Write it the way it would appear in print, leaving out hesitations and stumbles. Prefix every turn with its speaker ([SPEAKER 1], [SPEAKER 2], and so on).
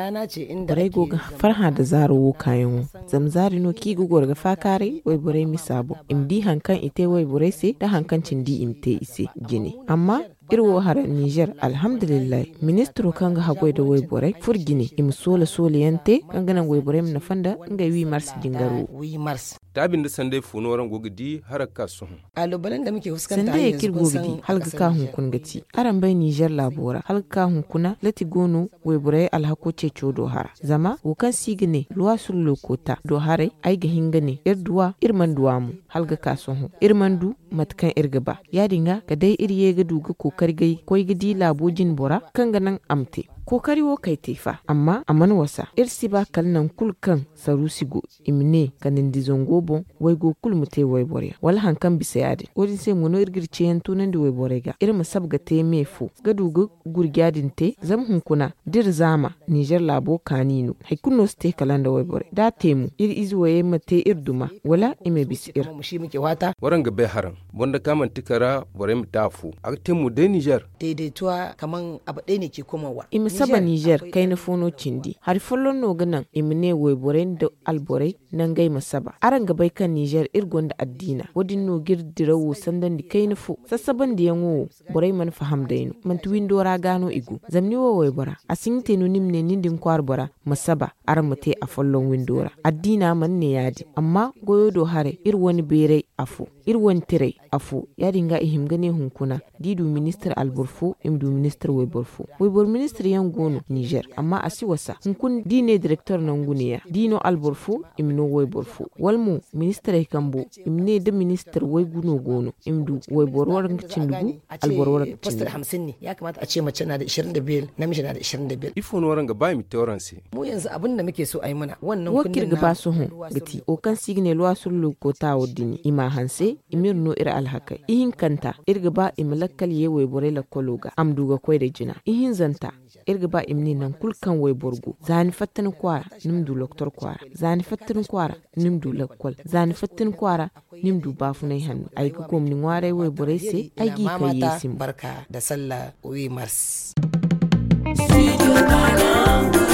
[SPEAKER 1] rana ce inda
[SPEAKER 2] Barai goga farha da zaro kayan zamzari no ki gugor ga fakare wai burai misabo imdi hankan ite wai burai se da hankan cindi imte ise gine amma irwo har Niger alhamdulillah ministro kanga hagoi da wai burai furgine im sola yante kanga nan wai burai na fanda nga 8 mars jingaro
[SPEAKER 1] 8 mars
[SPEAKER 3] tabin da sande funoran gogidi haraka su
[SPEAKER 1] kalubalen da muke fuskanta
[SPEAKER 2] sande ya kirgo gidi halga ka hunkun gati aran bai Niger labora halga ka hunkuna lati gono wai burai alhako ce codo hara zama wukan sigine luwa sun lokota do hare ai ga hingane irduwa irman duwamu halga ka sun irmandu matkan irgaba ya dinga ga dai iriye ga duga kokari gai koi gidi labojin bora kan ganan amte kokari wo kai tefa amma aman wasa irsi ba kalnan kulkan sarusigo imne kanin dizongo bon wai go kulmute wai bore wal hankan bisa yadi wodi sai mono irgirce yanto nan da wai bore ga irma sabga te mefu ga duga gurgyadin te zam hunkuna dir zama Niger labo kanino haikuno ste kalanda wai bore da temu izu waye mate irduma wala ime bisir
[SPEAKER 1] mu shi muke wata
[SPEAKER 3] waran ga bai haran wanda kaman tikara bore mu tafu a temu de Niger
[SPEAKER 1] daidaituwa kaman abu ɗaya ne ke komawa
[SPEAKER 2] saba Niger kai na fono cindi har follon no ganan imne weboren da alborai nan gai masaba aran gabai kan Niger irgon da addina wadin no girdirawo sandan di kai na fo sassaban da yanwo borai man faham daino man tuwin dora gano igu zamni wo webora asinte no nimne nindin kwar bora masaba aran mate a follon windora addina man ne yadi amma goyo do hare irwani bere afu irwan tire afu ya dinga ihim gane hunkuna didu minister alburfu imdu minister weborfu webor minister yan gono Niger amma asi wasa hunkun dine director nan guniya dino alburfu imno weborfu walmu minister kambo imne da minister wai guno gono imdu webor waran cindugu albor waran
[SPEAKER 1] poster 50 ne ya kamata a ce mace na da 25 namiji na da 25
[SPEAKER 3] ifo no waran ga bai mi tauransi
[SPEAKER 1] mu yanzu abin da muke so ayi mana wannan
[SPEAKER 2] wakir ga basu hun gati o kan signe lwa sullu ko tawo dini ima hanse imirno ir alhakai ihin kanta irga ba imlakkal ye webore la kologa amduga koy da jina ihin zanta irga ba imni nan kulkan weborgo zani fattan kwara nimdu doktor kwara zani fattan kwara nimdu lakkol zani fattan kwara nimdu bafunai hannu ai ko komni ngware webore se ai gi kai yesim
[SPEAKER 1] barka da sallah 8 mars